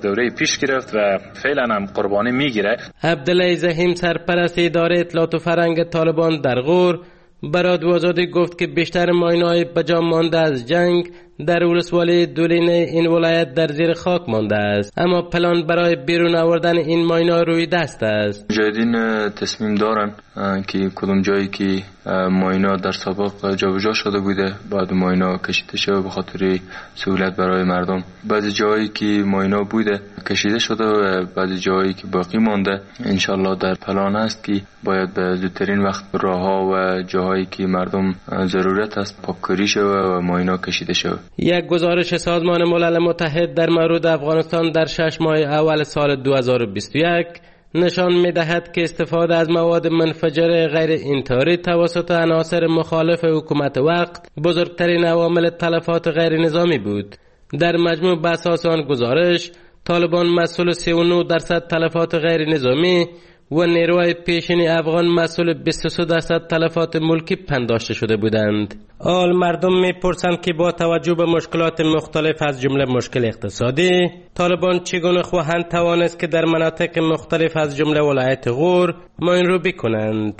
دوره پیش گرفت و فعلا هم قربانی میگیره. عبدالله زحیم سرپرست اداره اطلاعات و فرهنگ طالبان در غور برای آزادی گفت که بیشتر ماینه‌های بجا مانده از جنگ در ولسوالی دولینه این ولایت در زیر خاک مانده است، اما پلان برای بیرون آوردن این ماینه‌ها روی دست است. مجاهدین تصمیم دارن که کدوم جایی که ماینه در سابق جابجا شده بوده بعد ماینه کشیده شده به خاطر سهولت برای مردم. بعضی جایی که ماینه بوده کشیده شده و بعضی جایی که باقی مانده انشالله در پلان است که باید به زودترین وقت راهها و جاهایی که مردم ضرورت است پاککاری شده و ماینه کشیده شده. یک گزارش سازمان ملل متحد در مورد افغانستان در 6 ماه اول سال 2021 نشان می‌دهد که استفاده از مواد منفجر غیر انتحاری توسط عناصر مخالف حکومت وقت بزرگترین عوامل تلفات غیر نظامی بود. در مجموع به اساس آن گزارش طالبان مسئول 39% تلفات غیر نظامی و نیروهای پیشین افغان مسئول 23% تلفات ملکی پنداشته شده بودند. حال مردم میپرسند که با توجه به مشکلات مختلف از جمله مشکل اقتصادی، طالبان چگونه خواهند توانست که در مناطق مختلف از جمله ولایت غور ماینروبی کنند.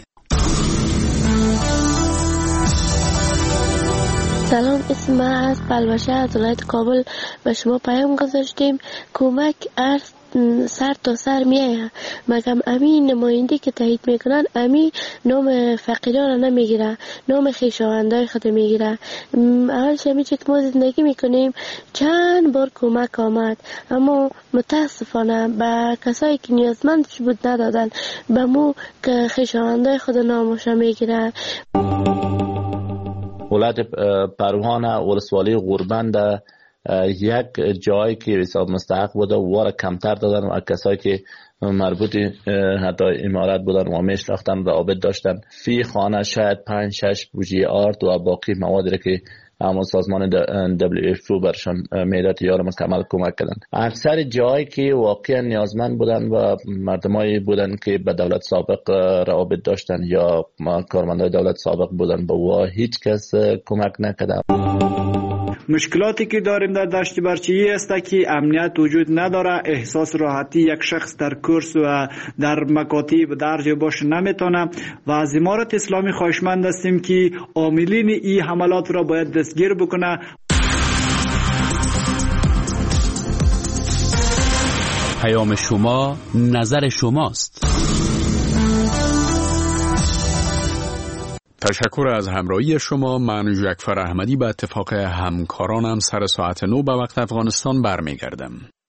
سلام، اسم من از بلوشه از ولایت کابل. به شما پیام گذاشتیم کمک ارز سر تا سر میایه، مگم امی نماینده که تایید میکنن امی نام فقیران رو نمیگیره، نام خویشاوندای خود میگیره. اولش همی چه که ما زندگی میکنیم چند بار کمک آمد، اما متاسفانه به کسایی که نیازمندش بود ندادن، به مو که خویشاوندای خود ناموشه میگیره. ولایت پروان ولسوالی غوربند یک جایی که حساب مستحق بوده و کمتر دادن و کسایی که مربوط حتی امارات بودن و میشناختن روابط داشتن فی خانه شاید 5-6 بوجی آرد و باقی موادی که همون سازمان WHO برشان میداد یا مکمل کمک کردن. اکثر جایی که واقعا نیازمند بودن و مردمایی بودن که به دولت سابق روابط داشتن یا کارمندای دولت سابق بودن با هیچ کس کمک نکرد. مشکلاتی که داریم در دشت برچی است که امنیت وجود نداره، احساس راحتی یک شخص در کورس و در مکاتب درج باش نمیتونه و از امارت اسلامی خواهشمند هستیم که عاملین این حملات را باید دستگیر بکنه. پیام شما نظر شماست. تشکر از همراهی شما. من جعفر احمدی به اتفاق همکارانم سر ساعت 9 به وقت افغانستان برمیگردم.